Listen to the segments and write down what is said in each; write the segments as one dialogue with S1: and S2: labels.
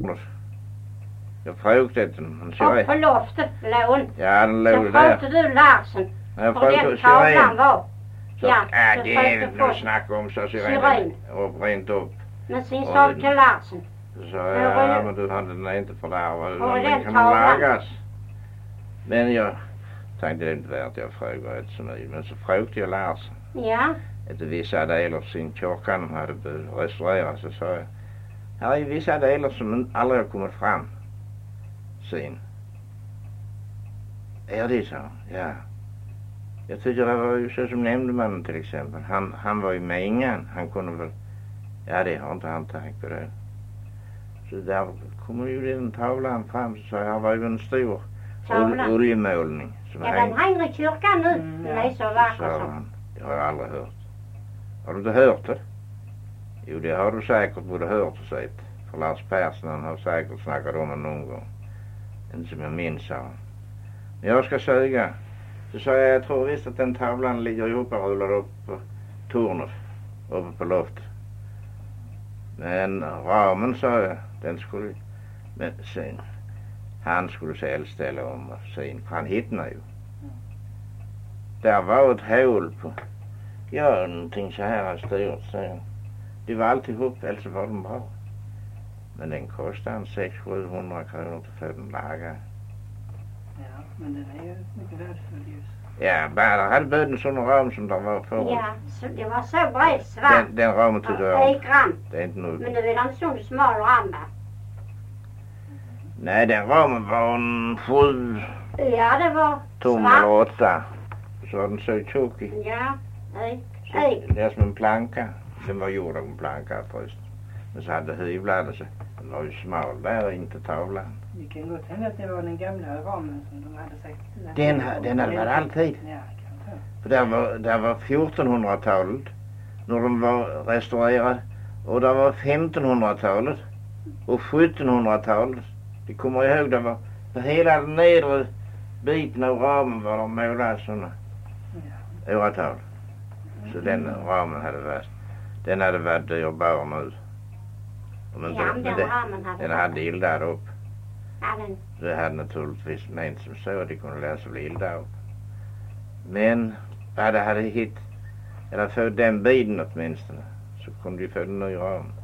S1: Jag frågade inte den.
S2: Och på loftet lån.
S1: Ja, den låg
S2: så
S1: där.
S2: frågade du Larsen.
S1: Jag
S2: och
S1: frågade
S2: den tavlan var.
S1: Så,
S2: Ja,
S1: det är inte något snack om, så Syren. Och rent upp.
S2: Men sen sa du till Larsen.
S1: Så sa jag, ja men du hade den inte fördärvat.
S2: Och
S1: Den
S2: den
S1: kan
S2: tavlan.
S1: lagas. Men jag tänkte det är inte värt jag frågar ett så mycket. Men så frågade jag Larsen.
S2: Ja.
S1: Efter vissa delar sin kyrkan hade restaurerat, så sa jag, här är vissa delar som aldrig har kommit fram sen. Är det så? Ja. Jag tycker det var ju så som nämndemannen till exempel. Han var ju med ingen. Han kunde väl, ja det har inte han tänkt på det. Så där kommer ju den tavlan fram, så här var ju en stor oljemålning.
S2: Ja, den hänger i kyrkan nu. Den är så vacker
S1: som. Det har jag aldrig hört. Har du inte hört det? Jo, det har du säkert både hört och sett. För Lars Persson, han har säkert snackat om den någon gång. Inte som jag minns av. Men jag ska söga. Så sa jag tror visst att den tavlan ligger ihop och rullar upp på tornet. Uppe på loftet. Men ramen, sa jag, den skulle... Men sen... Han skulle själv ställa om och sen. För han hittade ju. Där var ett hål på... Ja, någonting så här styrt, så det var alltid ihop, alltså var de bra. Men den kostade 600-700 kronor till för den lagad.
S3: Ja, men den är ju mycket värdefull just.
S1: Ja, bara hade böden sån ram som där var förut.
S2: Ja, så det var så bred svart.
S1: Den ramen tycker jag.
S2: Det
S1: är inte nog.
S2: Men det vill han sån smal ram.
S1: Nej, den ramen var en 7.
S2: Ja, det var
S1: tom eller 8. Så var den så tjock i.
S2: Ja.
S1: Det är som en planka. Den var gjord av en planka först. Men så hade hyvlade sig. Den var ju smal där, inte tavlan.
S3: Det kan gott hända att det var den gamla ramen som de hade sagt.
S1: Den hade varit alltid.
S3: Ja, kanske.
S1: För där var 1400-talet. När de var restaurerade. Och där var 1500-talet. Och 1700-talet. Det kommer jag ihåg, det var på hela den nedre biten av ramen var de målade sådana åratal. Så den ramen hade varit dyrbar nu. Den hade ildat upp. Det hade naturligtvis ment som så att de kunde läsa väl ildat upp. Men vad det hade hitt, eller få den biten åtminstone, så kunde de få den nya ramen.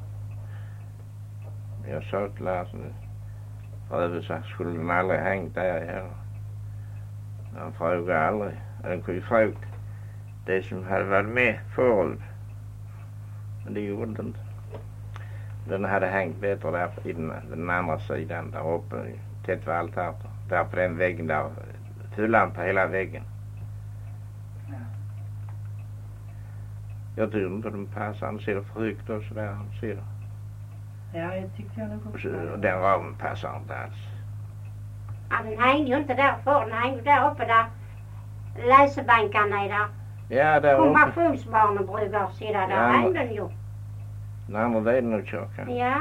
S1: Jag sa till Larsen, för övrigt så skulle den aldrig hängt där heller. Han frågade aldrig. Han kunde ju fråga det som hade varit med förut. Men det gjorde den inte. Den hade hängt bättre där på den andra sidan där uppe, tätt vid altaret. Där på den väggen där, fullan på hela väggen.
S3: Ja.
S1: Jag tycker inte den passar, han ser för högt och sådär, han ser det.
S3: Ja, jag tyckte jag nog också.
S1: Och den ramen passar inte alls.
S2: Ja, den hängde ju inte där för, den hängde där uppe där läsebankarna är där.
S1: Ja, där uppe.
S2: Konfirmationsbarnen brukar sitta där, hängde den ju.
S1: Den andra delen av kyrkan.
S2: Ja.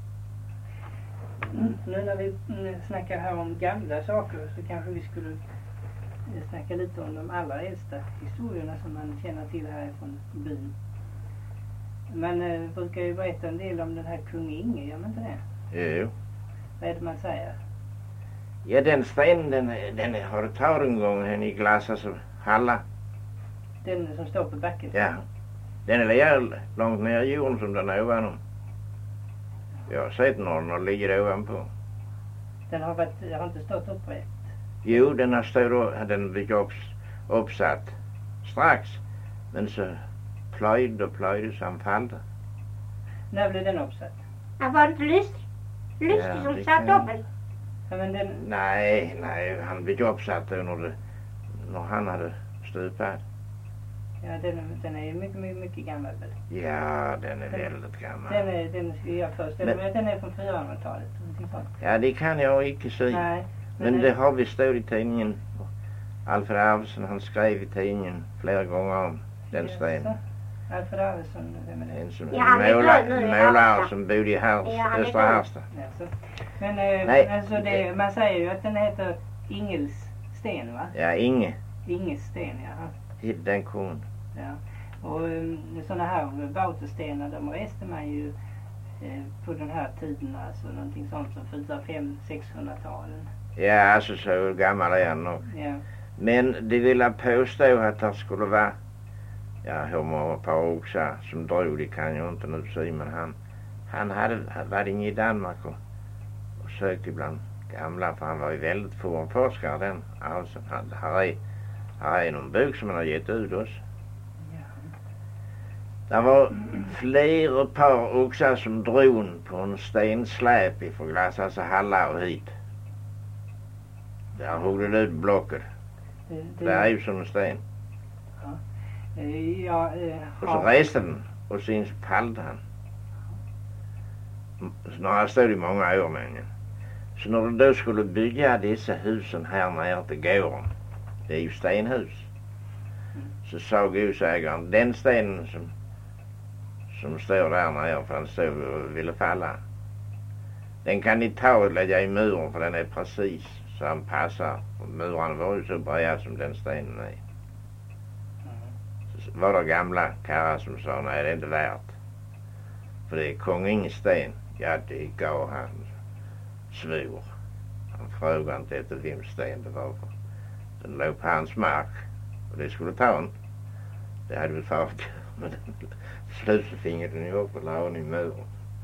S3: Nu när vi snackar här om gamla saker så kanske vi skulle snacka lite om de allra äldsta historierna som man känner till härifrån byn. Man brukar ju berätta en del om den här kung Inge, gör man inte det?
S1: Jo.
S3: Vad är det man säger?
S1: Ja, den stenen, den har du tagit en gång här i Glassas och Halla.
S3: Den som står på backen?
S1: Ja. Den är lika långt ner i jorden som den är ovanom. Jag har sett någon och ligger ovanpå.
S3: Den har inte stått upprätt?
S1: Jo, den har stått, den blev uppsatt strax. Men så plöjde så han fallde.
S3: När blev den uppsatt?
S2: Ja, var det inte Lustig som satt upp den?
S3: Ja, men den...
S1: Nej, han blev uppsatt när han hade stupat.
S3: Ja, den är ju mycket gammal väl?
S1: Ja, den är väldigt gammal.
S3: Den jag föreställer mig att den är från 400-talet.
S1: Ja, det kan jag inte säga.
S3: Nej.
S1: Men det har vi stått i tidningen. Alfred Arvidsson, han skrev i tidningen flera gånger om den stenen.
S3: Alfred Arvidsson, vem är det?
S1: En som målare som bodde i Östra Harstad.
S3: Men alltså man säger ju att den heter Ingels sten, va?
S1: Ja,
S3: Inges sten, ja.
S1: Den kungen.
S3: Ja. Och sådana här bauterstenar, de reste man ju på den här tiden, alltså någonting sånt som 400-500-600-talen.
S1: Ja, alltså så gammal är han nog.
S3: Ja.
S1: Men det vill jag påstå att det skulle vara, ja, hur många par oxar som drog, det kan jag inte nu säga, men han hade varit inne i Danmark och sökt ibland gamla, för han var ju väldigt fornforskare den. Alltså, här är någon bok som han har gett ut oss. Det var flera par oxar som drog på en stensläp ifrån Glass, alltså Halla och hit. Där hade det ut blocket. Det är ju som en sten.
S3: Ja.
S1: Och så reste den och sen pallade han. Snarare stod i många år, men så när de då skulle bygga dessa husen här nere till gården, det är ju stenhus, så sa godsägaren, den stenen som står där nere, för han stod och ville falla, den kan ni ta och lägga i muren, för den är precis så han passar. Och muren var ju så bred som den stenen är. Så var det gamla karrar som sa, nej, det är inte värt, för det är konungens sten. Ja, det gav han, svor. Han frågade inte efter vem sten det var, för den låg på hans mark och det skulle ta en. Det hade väl farit, men slut så fingrade den ihop och la hon i muren.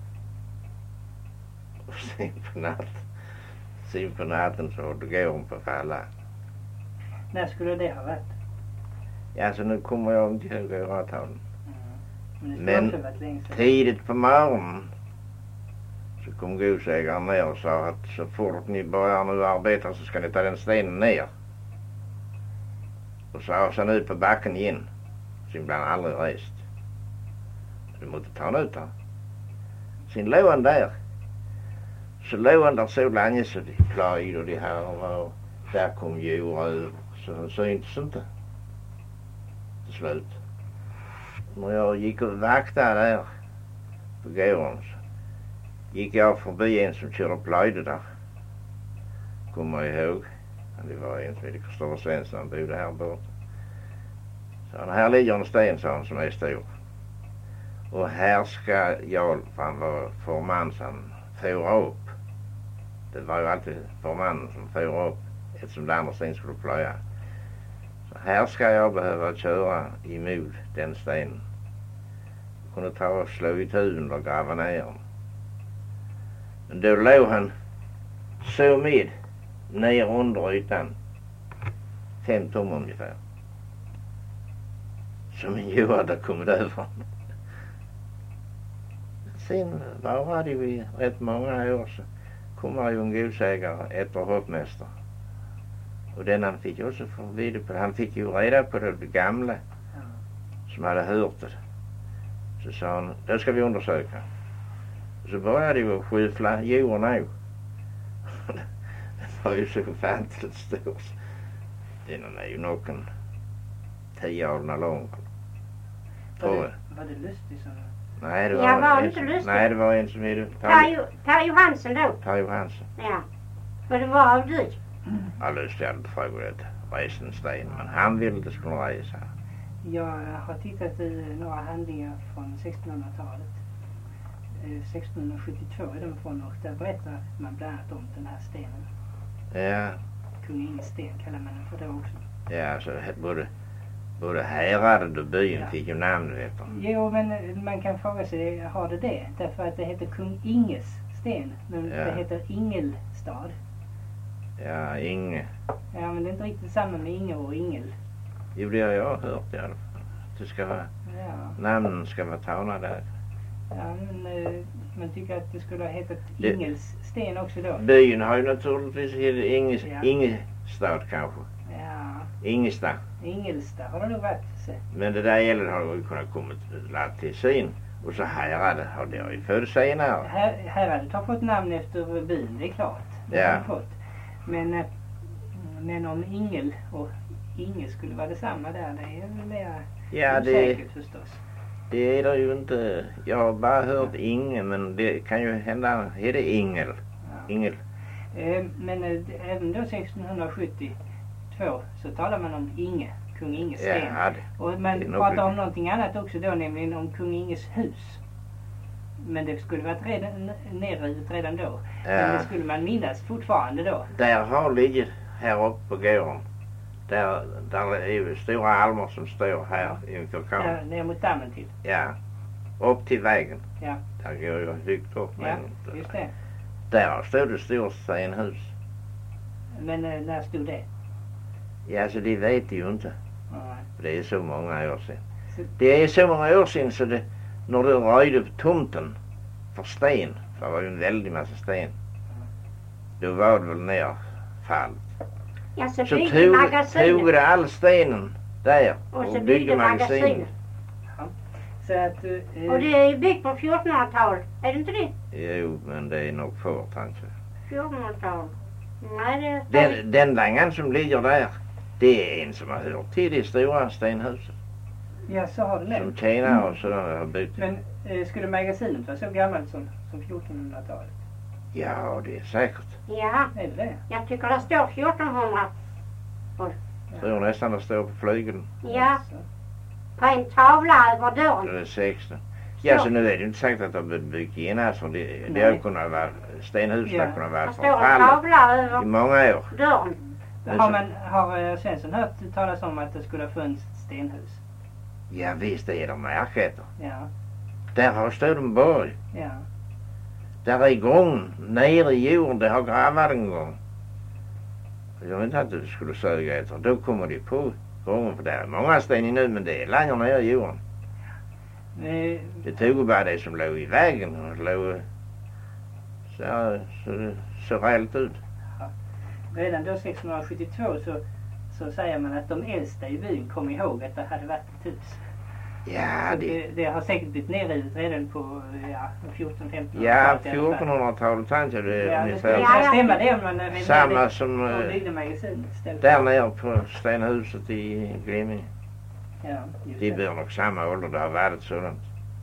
S1: Och sen på natten så går hon på falla.
S3: När skulle det ha varit?
S1: Ja, så nu kommer jag inte ihåg årtalen.
S3: Men
S1: tidigt på morgonen så kom godsägaren ner och sa att så fort ni börjar nu arbeta så ska ni ta den stenen ner. Och så har han ut på backen igen. Så ibland aldrig rest. Du måste ta den ut där. Sen låg han där. Så låg han där så länge så det plöjde och det här och där kom djur över. Så han syntes inte. Till slut. När jag gick och vaktade där på gården så gick jag förbi en som körde plöjde där. Kommer jag ihåg. Det var en som heter Kristoffer Svensson, han bodde här borta. Så här ligger en sten, sa han, som är stor. Och här ska jag, för han var förman, som fåra upp. Det var ju alltid förmannen som fåra upp eftersom det andra sten skulle plöja. Så här ska jag behöva köra emot den stenen. Jag kunde ta och slå i tusen och gräva ner den. Men då låg han så med ner under ytan 5 tum ungefär. Som en djur hade kommit över. Sen var det ju rätt många år så kommer ju en godsägare efter hoppmästare. Och den han fick ju också förvid på. Han fick ju reda på det gamla som hade hört det. Så sa han, då ska vi undersöka. Så började ju skyffla djuren nu. Det var ju så ofantligt stor. Den är ju nog en 10 år lång.
S3: Var det lustigt så?
S1: Nej, det var,
S2: Ja, var det inte lustigt?
S1: Nej, det var en som heter
S2: Per Johansson då?
S1: Per Johansson.
S2: Ja. För det var av dig?
S1: Ja, lustigt hade frågat resa en sten, men han ville det skulle resa.
S3: Jag har tittat i några handlingar från 1600-talet. 1672 är de från, och där berättar man bland annat om den här stenen.
S1: Ja.
S3: Kungens sten kallar man den för det också.
S1: Ja, så både häradet och byn fick ju namn efter.
S3: Jo, men man kan fråga sig, har det? Därför att det heter Kung Inges sten, men det heter Ingelstad.
S1: Ja, Inge.
S3: Ja, men det är inte riktigt samma med Inge och Ingel.
S1: Jo, det har jag hört i alla fall. Det ska vara, namnen ska vara tagna där.
S3: Ja, men man tycker att det skulle ha hetat Ingels sten också då.
S1: Byn har ju naturligtvis hetat Ingestad kanske.
S3: Ja.
S1: Ingestad.
S3: Ingelstad har det nog varit. Så.
S1: Men det där gället har ju kunnat kommit till sin. Och så häradet har det ju född senare.
S3: Häradet har fått namn efter byn, det är klart. Det har de fått. Men om Ingel och Inge skulle vara detsamma där, det är väl mer osäkert förstås.
S1: Det är det ju inte. Jag har bara hört Inge, men det kan ju hända, är det Ingel? Ja. Ingel.
S3: Men även då 1672 så talar man om Inge, kung Inges sten.
S1: Ja,
S3: och man pratar om någonting annat också då, nämligen om kung Inges hus. Men det skulle varit nedrivet redan då.
S1: Ja.
S3: Men det skulle man minnas fortfarande då.
S1: Där har ligger här uppe på gården. Där är ju stora almar som står här inför
S3: Ja,
S1: kameran.
S3: ner mot dammen till.
S1: Ja. Upp till vägen.
S3: Ja.
S1: Där går jag högt upp.
S3: Ja, just det.
S1: Där stod det stort stenhus.
S3: Men när stod det?
S1: Ja, så det vet jag ju inte.
S3: Nej.
S1: Det är så många år sedan.
S3: Så,
S1: Det är så många år sedan så det, när du röjde tomten för sten, för det var ju en väldig massa sten, då var det väl nerfall.
S2: Ja, så
S1: Så
S2: byggde
S1: tog
S2: magasinet.
S1: det all stenen där
S2: Och så byggde magasinet.
S3: så att...
S2: Och det är byggt på 1400-talet. Är det inte det?
S1: Jo, men det är nog för kanske.
S2: 1400-talet. Nej, det är...
S1: Den langan som ligger där, det är en som har hört till det stora stenhuset.
S3: Ja, så har du det.
S1: Som tjänar och sådär har byggt.
S3: Men skulle magasinet vara så gammalt som 1400-talet?
S1: Ja, det är säkert.
S2: Ja,
S3: Är det det?
S2: jag tycker det står 1400.
S1: Jag tror nästan det står på flygeln.
S2: Ja,
S3: Så.
S2: på en tavla över dörren.
S1: Det är 16. Ja, så nu är det ju inte säkert att de har byggt in här, för det
S3: Nej.
S1: har kunnat vara, stenhuset
S3: Ja.
S1: har kunnat
S2: Det
S1: vara
S2: står en
S1: förfallet
S2: tavla
S1: i
S2: över
S1: många år.
S2: dörren.
S3: Har Svensson hört talas om att det skulle ha funnits stenhus?
S1: Ja, visst är de märketer.
S3: Ja,
S1: Där har Stödenborg.
S3: ja.
S1: Där är gång nere i jorden, det har gravat en gång. Jag vet inte att du skulle söga efter. Då kommer de på gången, för där är många sten nu, men det är längre ner i jorden. Det tog bara det som låg i vägen och låg så det såg rätt ut.
S3: Redan då 1672 så säger man att de äldsta i byn kom ihåg att det hade varit ett hus.
S1: Ja,
S3: Det har säkert blivit nerrivet redan på 1400-1500-talet.
S1: Ja, 1400-talet tänkte jag det
S3: Ja, det skulle
S1: ungefär.
S3: kunna stämma det om man
S1: Samma som
S3: byggde magasinet istället.
S1: där nere på stenhuset i Glimming.
S3: Ja, just
S1: Det
S3: det.
S1: blir nog samma ålder, det har varit sådant.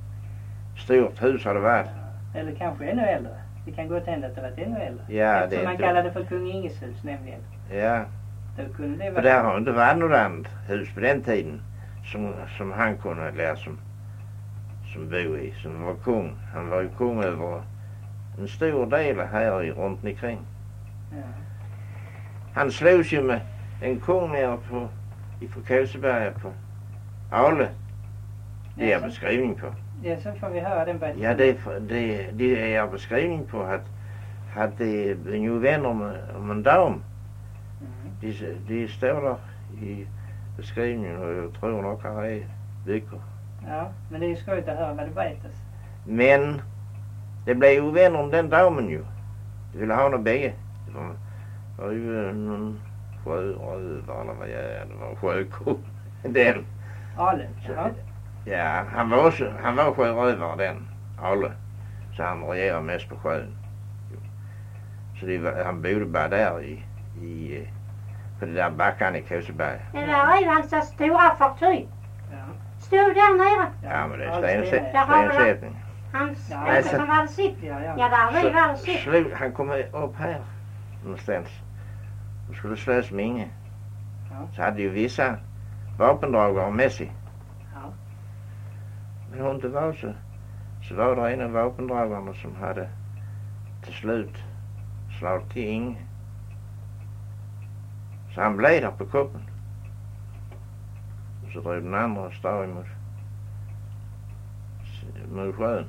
S1: Stort hus har det varit.
S3: Eller kanske ännu äldre. Det kan gå till hända att det varit ännu äldre.
S1: Ja,
S3: Eftersom
S1: det är
S3: man
S1: inte-
S3: kallar det för kung Inges hus nämligen.
S1: Ja,
S3: Då kunde det
S1: för
S3: vara...
S1: där har inte varit något annat hus på den tiden som han kunde lära som bo i, som var kung. Han var ju kung över en stor del här runt omkring.
S3: Ja.
S1: Han slogs ju med en kung nere i Kåseberga på Ale. Det är beskrivning på.
S3: Ja, så får vi höra den bättre.
S1: Ja, det är beskrivning på att det är ju vänner om en dam.
S3: Mm.
S1: De står där i beskrivningen och jag tror nog att det är böcker.
S3: Ja, men det är ju skojigt att höra vad det berättas.
S1: Men det blev ovänner om den damen ju. De ville ha honom bägge. Det var ju någon sjörövar eller vad jag är. Det var en sjöko. Den.
S3: Ale, ja.
S1: Ja, han var sjörövare den, Ale. Så han regerade mest på sjön. Så han bodde bara där på det där backan i Kåseberg.
S2: Det där är ju hans stora fartyg.
S3: Ja.
S2: Stod där nere.
S1: Ja, men det är
S2: Där har vi
S1: stensättning.
S2: Hans
S3: Ja,
S2: äldre
S1: så-
S2: som hade sitt.
S3: Ja, ja.
S2: Ja, där vi hade sitt.
S1: Han kom upp här någonstans och skulle slåss med Inge.
S3: Ja.
S1: Så hade ju vissa vapendragare med sig.
S3: Ja.
S1: Men hon inte var så var det en av vapendragarna som hade till slut slagit till Inge. Så han blev där på kuppen. Och så drog den andra stad mot sjön.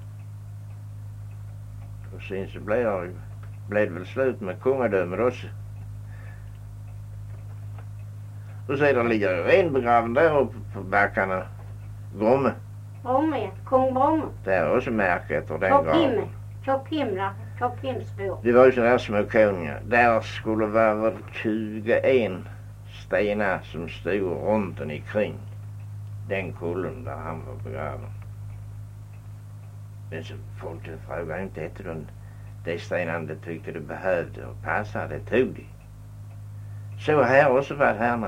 S1: Och sen så blev det väl slut med kungadömet också. Och sedan ligger ju en begraven där uppe på backarna. Gromme.
S2: Bromme, ja. Kung Bromme.
S1: Det är också märket och den
S2: Topp
S1: graven.
S2: Himmel. Topp Himmel. Topp Himmelsbor.
S1: Det var ju sådana här små konungar. Där skulle vara väl 21 stenar som stod runt den ikring den kullen där han var begraven. Men så folk frågade inte efter de stenarna de tyckte det behövde och passade, det tog de. Så här också var det här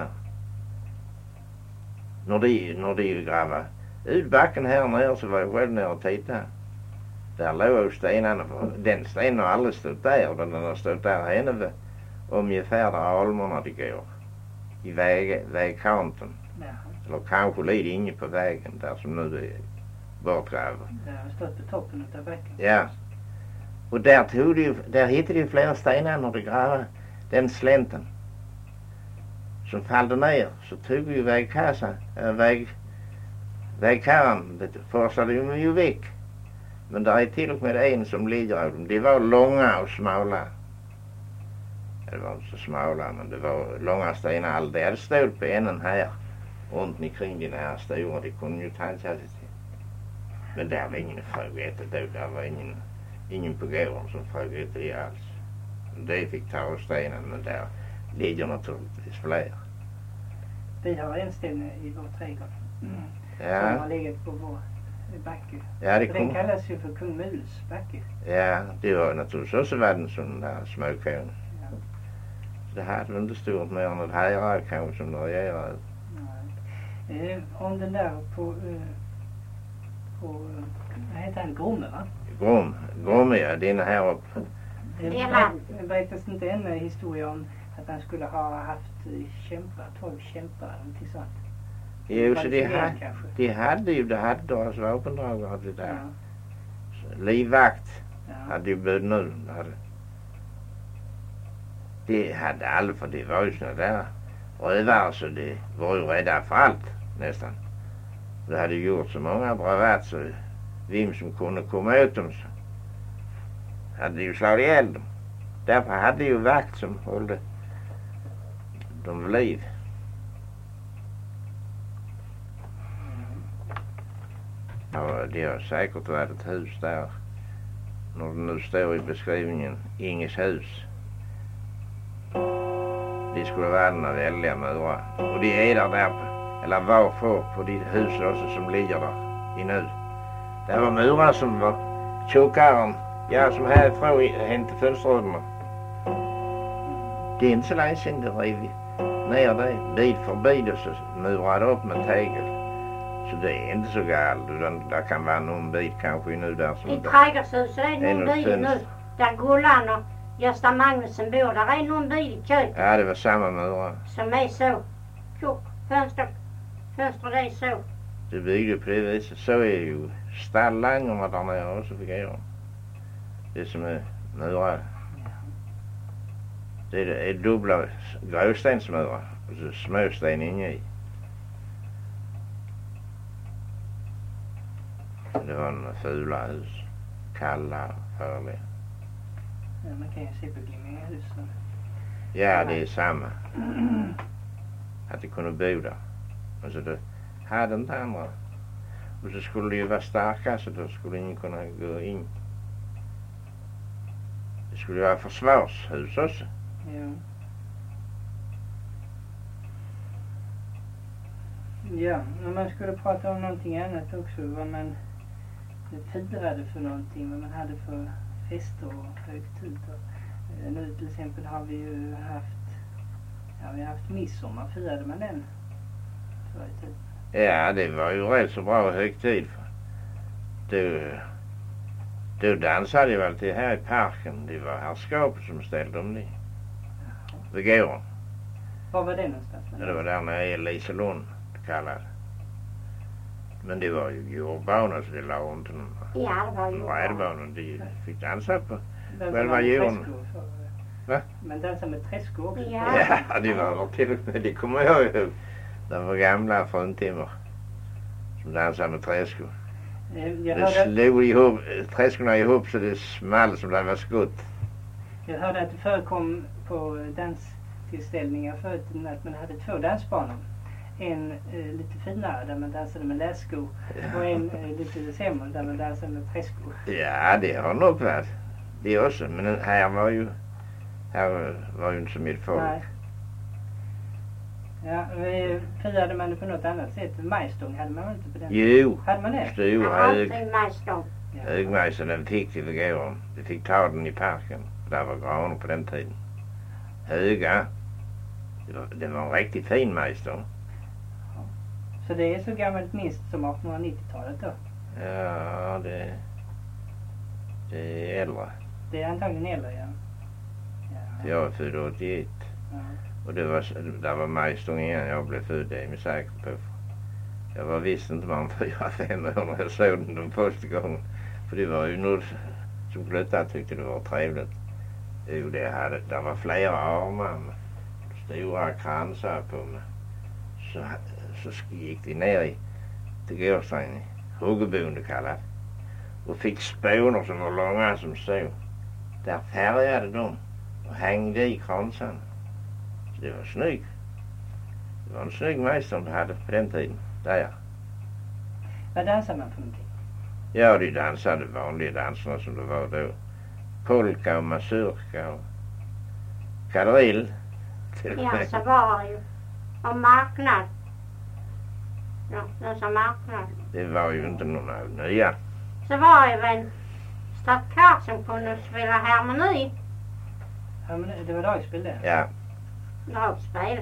S1: när de gravade ut backen här nere, så var jag själv nere och tittade. Där låg stenarna, den stenen har aldrig stått där, den har stått där henne vid ungefär där almerna det går. I vägkanten.
S3: Ja.
S1: Eller kanske lite inne på vägen där som nu är bortgrävd.
S3: Det har stått på toppen av backen.
S1: Ja. Och där hittade ju flera stenar när de grävde den slänten som fallde ner. Så tog ju vägkarren, det forsade ju väck. Men där är till och med en som ligger av dem. De var långa och smala. Det var inte så smala, men det var långa stenar. Det hade stått på änden här runt omkring den här stora. Det kunde ju ta sig till. Men där var ingen frågade då. Där var ingen på gården som frågade det alls. Det fick ta av stenen, men där ligger naturligtvis fler.
S3: Vi har en sten i vår trädgård.
S1: Ja.
S3: Som har legat på vår backe.
S1: Ja,
S3: Den kallas ju för Kung Muls backe.
S1: Ja, det var naturligtvis också världen som där småkån.
S3: Ja.
S1: Det hade väl inte stort mer än ett härad kanske som det regerade.
S3: Nej. Om den där på vad heter han? Gromme, va?
S1: Gromme, ja, den här uppe.
S3: Det berättas inte en historia om att han skulle ha haft 12 kämpar eller någonting sånt.
S1: Jo, så det hade deras vapendragare det där. Ja. Livvakt hade ju bud nu. Det hade alla, för det var ju såna där rövare, så det var ju rädda för allt nästan. Det hade gjort så många bravats, så vem som kunde komma åt dem så hade ju slagit ihjäl dem. Därför hade ju vakt som höll dem vid liv. Ja, det har säkert varit ett hus där. När det nu står i beskrivningen Inges hus. Det skulle vara några väldiga murar. Och det är där eller varför på det huset också som ligger där i nu. Det var murar som var tjockare, ja, som härifrån hem till fönsterrutorna. Det är inte så länge sedan det rev ner det bit för bit och så murade upp med tegel. Så det är inte så galet, utan det kan vara någon bit kanske nu där som...
S2: I trädgårdshuset är det någon bit nu, där Gullan och Gösta Magnusson bor. Där är någon bit i köket.
S1: Ja, det var samma murar.
S2: Som är så. Tjock, fönster det är så.
S1: Det byggde på det viset. Så är ju stallangorna där nere också fungerar. Det som är murar. Det är dubbla gråstensmurar och så småsten inne i. Det var en fula hus. Kalla och farliga.
S3: Ja, man kan ju se på Glimminga hus.
S1: Ja, det är samma. Att det kunde bo där. Och så det hade inte andra. Och så skulle det ju vara starka, så då skulle ingen kunna gå in. Det skulle ju vara försvarshus också.
S3: Ja. Ja, om man skulle prata om någonting annat också, vad man firade för någonting, vad man hade för fester och högtider. Nu till exempel har vi ju haft midsommar, firade man den förr i tiden?
S1: Ja, det var ju rätt så bra högtid. Då dansade jag alltid här i parken. Det var herrskapet som ställde om det. Vid gården.
S3: Var det någonstans?
S1: Det var där nere i Liselund, kallade. Men det var ju jordbanor, så det la inte någon.
S2: Ja, det var
S1: jordbanor. De fick dansa på
S3: själva
S1: jorden. Va?
S3: Men dansa med träskor också?
S1: Ja, det var till och med, det kommer jag ihåg. Det var gamla fruntimmer som dansade med träskor. Det slog ihop, träskorna ihop så det small som det var skott.
S3: Jag hörde att det förekom på danstillställningar förut att man hade 2 dansbanor. En lite finare där man dansade med läskor och en lite sämre där man dansade med träskor.
S1: Ja, det har nog varit det också. Men här var ju inte så mycket folk. Nej.
S3: Ja, firade man det på något annat sätt? Majstång hade man inte på den?
S1: Jo.
S3: Hade man det?
S1: Stor
S2: majstång.
S1: Högmajsen, den fick vi vid gården. Vi fick ta den i parken. Där var granar på den tiden. Höga. Det var en riktigt fin majstång.
S3: Ja. Så det är så gammalt minst som 1890-talet då?
S1: Ja, det är äldre.
S3: Det är antagligen äldre, ja.
S1: Jag är född 81.
S3: Ja.
S1: Och där var majstång innan jag blev född, det är jag säker på. Jag var visst inte man 4-5 år när jag såg den första gången. För det var ju något som Glötta tyckte det var trevligt. Jo, det var flera armar med stora kransar på mig. Så gick de ner till gårdsträngen i huggerboende kallat. Och fick spånor som var långa som så. Där färgade de och hängde i kransen. Så det var snyggt. Det var en snygg mästare de hade på den tiden. Där.
S3: Vad dansar man för någonting?
S1: Ja, de dansade vanliga danserna som det var då. Polka och mazurka och kadrill.
S2: Ja, så var det ju. Och marknad. Ja, det sa marknad.
S1: Det var ju inte några nya.
S2: Så var det ju en stadskar som kunde spela harmoni.
S3: Ja, men det var dragspel det?
S1: Ja.
S2: Dragspel.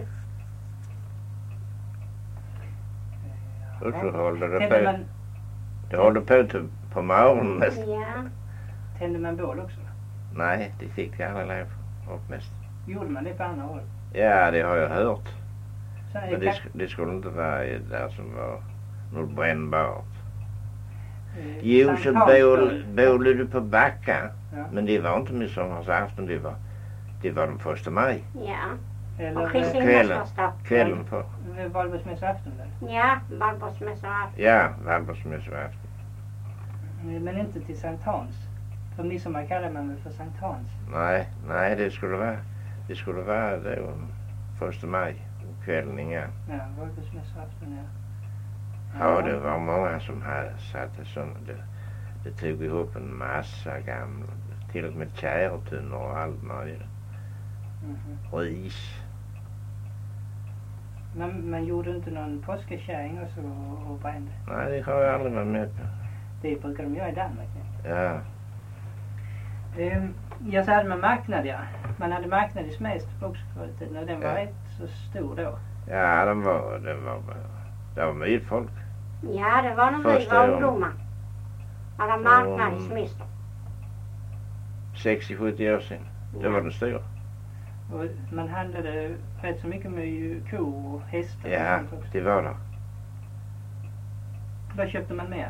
S1: Och så håller det
S3: Tände
S1: på.
S3: man,
S1: Det håller på morgonen mest.
S2: Ja.
S3: tände man bål också?
S1: Nej, det fick jag aldrig lov upp mest.
S3: Gjorde man det på andra håll?
S1: Ja, det har jag hört.
S3: Så
S1: Men det skulle inte vara där som var något brännbart. Jo, så bålade du på backa.
S3: Ja.
S1: Men det var inte midsommarsafton, det var den 1 maj.
S2: Ja.
S3: Eller
S2: Och Kristinemässoafton.
S1: Kvällen på.
S3: Valborgsmässoafton där.
S2: Ja, Valborgsmässoafton.
S1: Ja, Valborgsmässoafton.
S3: Men inte till Sankt Hans. För midsommar kallar man väl för Sankt Hans.
S1: Nej, det skulle vara då 1 maj. Kvällen inga.
S3: Ja, Valborgsmässoafton, ja.
S1: Ja, det var många som hade satt sån. Det tog ihop en massa gamla. Till och med kärtunnor och allt möjligt. Ris.
S3: Men man gjorde inte någon påskekärring och så och brände?
S1: Nej, det har jag aldrig varit med på.
S3: Det brukar de göra i Danmark.
S1: Ja.
S3: Jag så hade man marknad, ja. Man hade marknad i Smedstorp också förr i tiden och den var rätt så stor då.
S1: Ja, det var mycket folk.
S2: Ja, det var när vi var ungdomar. Alla marknad i Smedstorp.
S1: 60-70 år sedan. Det var den stora.
S3: Och man handlade rätt så mycket med kor och hästar.
S1: Ja,
S3: och sånt också.
S1: det var det.
S3: Vad köpte man mer?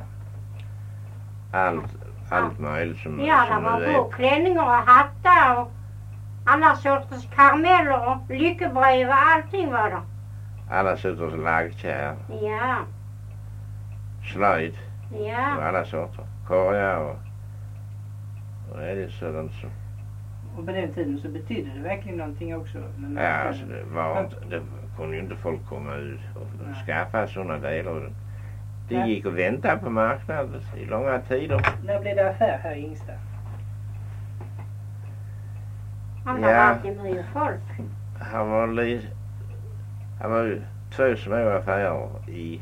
S1: Allt möjligt som
S2: Ja, det var båklänningar och hattar och alla sorters karameller och lyckebrev och allting var det.
S1: Alla sorters lagkärr,
S2: Ja,
S1: slöjd och
S2: ja.
S1: alla sorter. Korgar och det är det sådant som.
S3: Och på den tiden så betydde det verkligen någonting också. Med
S1: Ja, alltså det kunde ju inte folk komma ut och skaffa sådana delar. Det gick och väntade på marknaden i långa tider.
S3: När blev det affär här i Ingsta?
S2: Han var alltid mycket folk.
S1: Han var ju 2 små affärer i.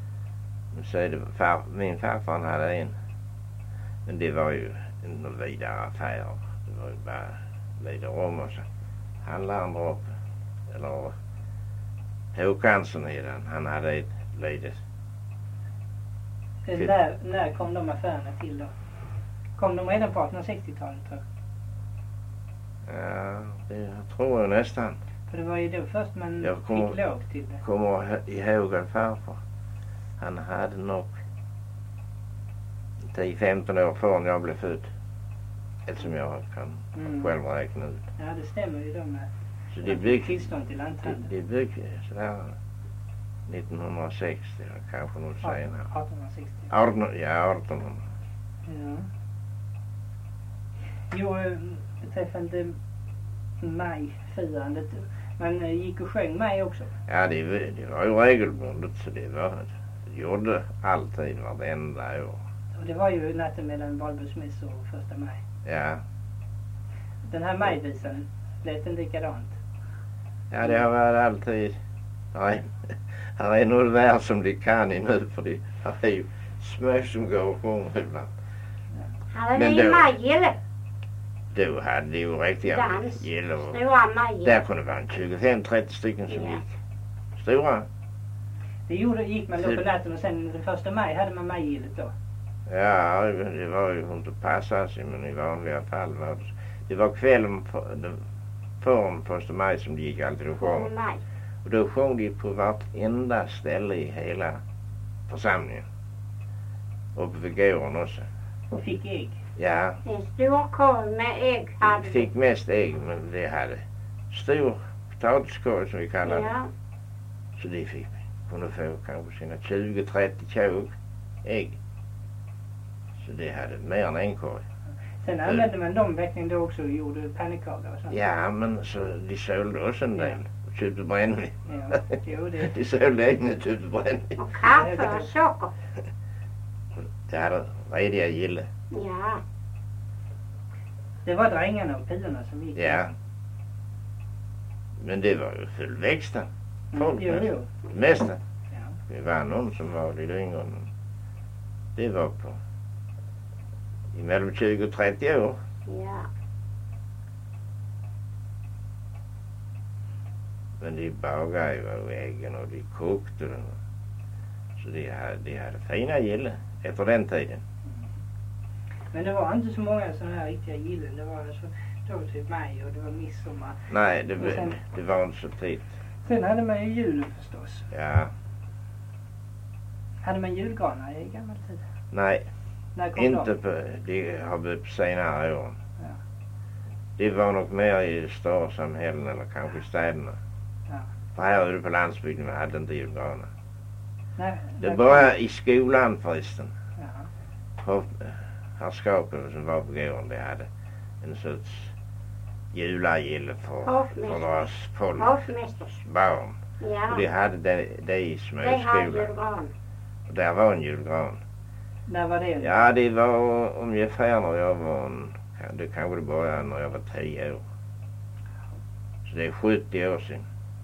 S1: Min farfar hade en. Men det var ju inte någon vidare affär. Det var ju bara vidare om och så handlaren där uppe. Eller Håkansson i den. Han hade ett litet.
S3: När kom de affärerna till då? Kom de redan på 1860-talet tror jag?
S1: Ja, det tror jag nästan.
S3: För det var ju då först man fick lov till det.
S1: Kommer ihåg en farfar. Han hade nog 10-15 år förrän jag blev född. Eftersom jag kan själv räkna ut.
S3: Ja, det stämmer ju då med.
S1: Så det bygg
S3: tillstånd till lanthandeln.
S1: Det byggdes sådär 1960 eller kanske något senare.
S3: 1860.
S1: 1800.
S3: Ja. Jo, beträffande majfirandet. Man gick och sjöng maj också.
S1: Ja, det var ju regelbundet så det gjorde alltid varenda år.
S3: Och det var ju natten mellan Valborgsmäss och 1 maj.
S1: Ja.
S3: Den här majvisan, lät den likadant?
S1: Ja, det har varit alltid. Nej, här är nog värre som de kan i nu för det är ju små som går och sjunger ibland.
S2: Hade ni majgille?
S1: Då hade de ju riktiga gille.
S2: Stora majgille.
S1: Där kunde det vara 25-30 stycken som gick. Stora.
S3: Det gick man då på natten och sen den 1 maj hade man majgillet då?
S1: Ja, det var ju inte passa sig men i vanliga fall var det var kvällen på 1 maj som det gick alltid och sjöng. Och då sjöng de på vartenda ställe i hela församlingen. Uppe vid gården också.
S3: Och fick ägg.
S1: Ja,
S2: En stor korv med ägg hade vi.
S1: fick mest ägg, men det hade stor potatiskorv som vi kallar det.
S2: Ja,
S1: Så det fick vi. Kunde få kanske sina 20-30 tjog ägg. Så det hade mer än en korg.
S3: Sen använde man dem verkligen då också och gjorde pannekakor och sånt.
S1: Ja, men så de sålde också en del. Och köpte brännvin.
S3: Ja, jo det.
S1: De sålde egna och köpte brännvin.
S2: och kaffe och socker.
S1: Det hade rediga gille.
S2: Ja,
S3: Det var drängarna och pilorna som gick.
S1: Ja. Men det var ju fullväxta. Folk
S3: Jo, jo.
S1: det mesta.
S3: Ja.
S1: Det var någon som var lite yngre. Men det var på mellan 20 och 30 år.
S2: ja.
S1: Men de bagade ju äggen och de kokte dem. Så de hade fina gille efter den tiden.
S3: Men det var inte så många sådana här riktiga gillen. Det var alltså då typ maj och det var midsommar.
S1: Nej,
S3: Och sen-
S1: det var inte så tidigt.
S3: Sen hade man ju julen förstås.
S1: Ja,
S3: Hade man julgranar i gammal tid?
S1: nej,
S3: När kom
S1: inte
S3: de?
S1: på, de har blivit på senare år.
S3: Ja.
S1: Det var nog mer i större samhällen eller kanske i städerna.
S3: Ja.
S1: För här ute på landsbygden vi hade inte julgranar.
S3: När
S1: Det
S3: kom-
S1: började i skolan förresten.
S3: Ja.
S1: Herrskapen som var på gården, de hade en sorts julagille för
S2: Hovmästare.
S1: deras folk,
S2: Hovmästers.
S1: barn.
S2: Ja,
S1: Och de hade det i
S2: det hade
S1: småskolan.
S2: julgran.
S1: Och där var en julgran.
S3: När var det?
S1: Ja, det var ungefär när jag var det kanske det började när jag var 10 år. Så det är 70 år sedan.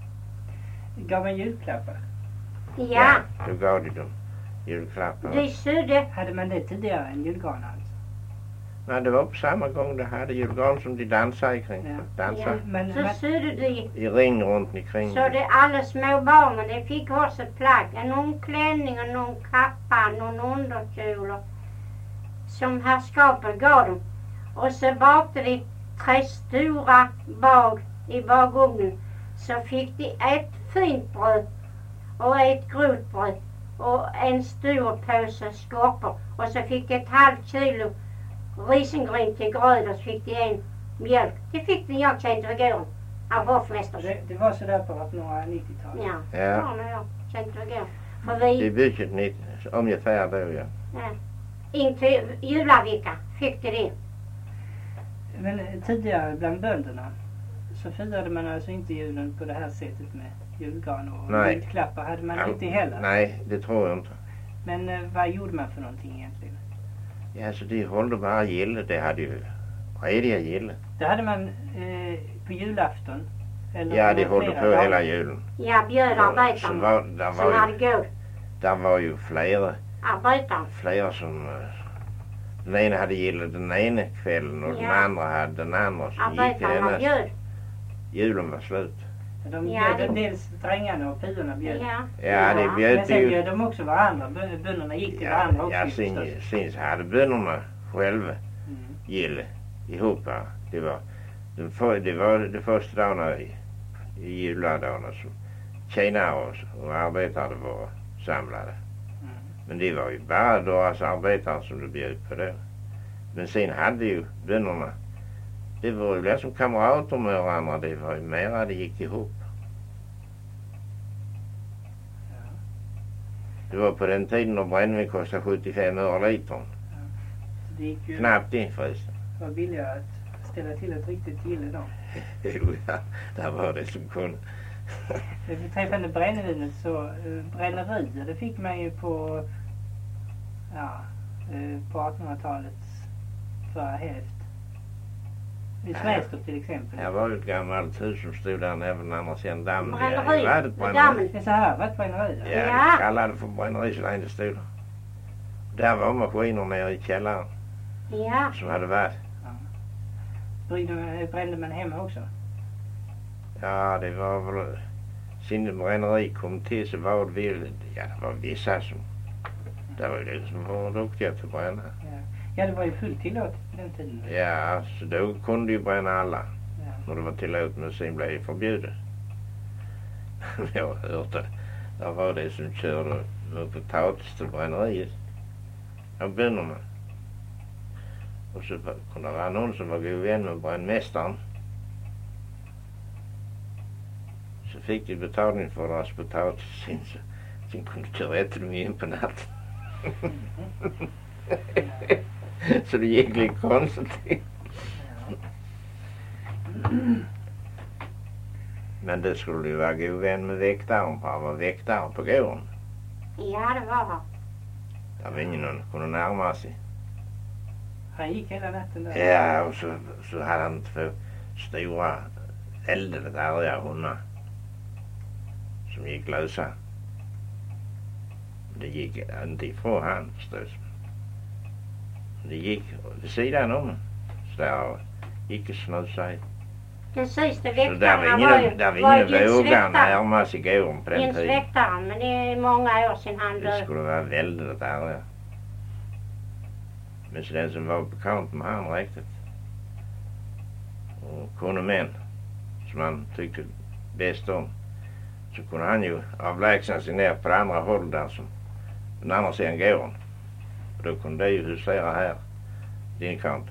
S3: Gav man julklappar?
S2: Ja,
S1: Då gav de dem julklappar.
S2: de sydde.
S3: Hade man det tidigare än julgranar alltså?
S1: Nej, det var på samma gång de hade julgran som de dansade kring.
S3: Ja.
S1: Dansade
S3: Men,
S2: Så sydde de.
S1: i ring runt omkring.
S2: Så det alla små barnen, de fick också ett plagg. En omklänning och någon kappa, någon underkjol. Som herrskapen gav dem. Och så bakte de 3 stora bag i bagugnen. Så fick de ett fint bröd och ett grovt och en stor påse skorpor. Och så fick de ett halvt kilo risengryn till gröd och så fick de en mjölk. Det fick de jag kände igår av hovmästaren.
S3: det var sådär på 1890-talet.
S2: Ja,
S1: Ja.
S2: ja, när jag kände igår. För
S1: Det
S2: vi,
S1: bygget ungefär då, ja.
S2: in till julavecka fick de det.
S3: Men tidigare bland bönderna så firade man alltså inte julen på det här sättet med julgran och
S1: Nej.
S3: julklappar hade man inte heller.
S1: Nej, det tror jag inte.
S3: Men vad gjorde man för någonting egentligen?
S1: Ja, så de hållde bara gille. Det hade ju rediga gille.
S3: Det hade man på julafton. Eller
S1: Ja,
S3: på
S1: de håller
S3: flera
S1: på
S3: dagar.
S1: hela julen.
S2: Ja,
S1: Så
S2: bjödarbetarna
S1: var,
S2: som hade gått.
S1: där var ju
S2: Arbetaren.
S1: flera som den ena hade gillat den ena kvällen och den
S2: Ja.
S1: andra hade den andra. Så gick det
S2: Arbetarna
S1: ena.
S2: bjöd.
S1: Julen var slut.
S3: De
S2: Ja,
S3: bjöd
S2: det-
S3: dels drängarna och pilorna bjöd.
S2: Ja.
S1: Ja, det bjöd
S3: Men sen
S1: ju.
S3: bjöd de också varandra. Bönderna gick till varandra också.
S1: Ja,
S3: förstås.
S1: sen så hade bönderna själva
S3: Mm.
S1: gille ihop. Va? Det var de första dagarna i juladagarna som tjänare och arbetare var samlade.
S3: Mm.
S1: Men det var ju bara deras arbetare som det bjöd på då. Men sen hade ju bönderna, det var ju som kamrater med varandra, det var ju mera det gick ihop.
S3: Ja.
S1: Det var på den tiden när brännvin kostade 75 öre litern.
S3: Så det gick ju
S1: Knappt det förresten.
S3: var billigare att ställa till ett riktigt gille då.
S1: Jo, ja, där var det som kunde.
S3: Beträffande brännvinet så brännerier det fick man ju på på 1800-talets förra hälft. Vid Smästorp till exempel.
S1: Här var ju ett gammalt hus som stod där även andra sidan dammen.
S2: Bränneri,
S1: Det hade ett
S2: med
S1: bränneri.
S2: dammen.
S3: Det är så här, vad ett bränneri?
S1: Ja,
S2: Ja.
S1: det kallade för bränneri så länge det stod. Där var maskiner nere i källaren
S2: Ja,
S1: som hade varit.
S3: Brände man hemma också?
S1: Ja, det var väl... Sen bränneri kom till så var det var vissa som... Det var ju det som var duktiga till att bränna.
S3: Ja, det var ju fullt tillåtet på den tiden.
S1: Ja, så då kunde ju bränna alla.
S3: Ja.
S1: När det var tillåtet, men sen blev det förbjudet. Jag har hört det. Där var det som körde med potatis till bränneriet av bönderna. Och så kunde det vara någon som var god vän med brännmästaren. Så fick de betalning för deras potatis sen kunde köra efter dem in på natten. Så det gick lite konstigt. Men det skulle ju vara god vän med väktaren, för han var väktare på gården.
S2: Ja, det var han.
S1: Det var ingen någon kunde närma sig.
S3: Han gick hela natten där.
S1: Ja, och så hade han 2 stora väldigt arga hundar som gick lösa. Det gick inte ifrån han förstås. Det gick vid sidan om. Så där gick och snusade.
S2: Den sista
S1: Så där
S2: väktaren
S1: var ingen vågan närma sig gården på den
S2: Jens
S1: tiden.
S2: väktaren, men det är många år sedan han
S1: Det
S2: död.
S1: skulle vara väldigt arga. Men så den som var bekant med han riktigt. Och kunde män som han tyckte bäst om. Så kunde han ju avlägsna sig ner på det andra hållet där som den andra sidan gården. Och då kunde de ju husera här. Din kant.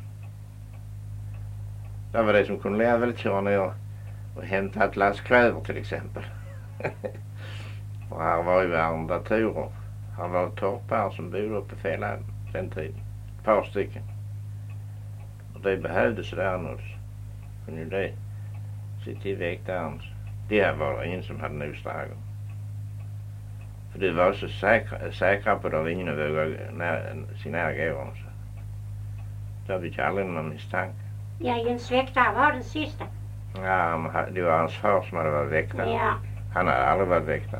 S1: Det var det som kunde leva lite köra ner och hämta ett lass kläder till exempel. Och här var ju arrendatorer. Här var torpare som bodde uppe fel den tiden. Ett par stycken. Och det behövdes där nu. Kunde ju det sitta i väktaren. Det här var det ingen som hade nostragon. För det var så säkra på det ingen vågade sin gården. Så det hade vi aldrig någon misstanke.
S2: Ja, Jens väktare var den sista.
S1: Ja, men det var hans far som hade varit väktare.
S2: Ja.
S1: Han hade aldrig varit väktare.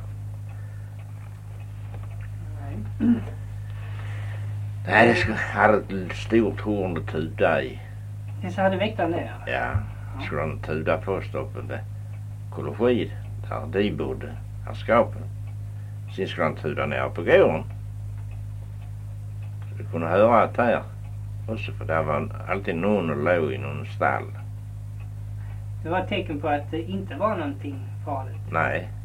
S3: Nej.
S1: Nej, det hade ett stort horn att tuda i.
S3: Det så hade väktaren det.
S1: Ja, skulle han tuda på stoppen där. Kologid, där de bodde, herrskapen. Sen skulle han tuda ner på gården. Så du kunde höra att här. Och så för där var alltid någon och låg i någon stall.
S3: Det var ett tecken på att det inte var någonting farligt.
S1: Nej,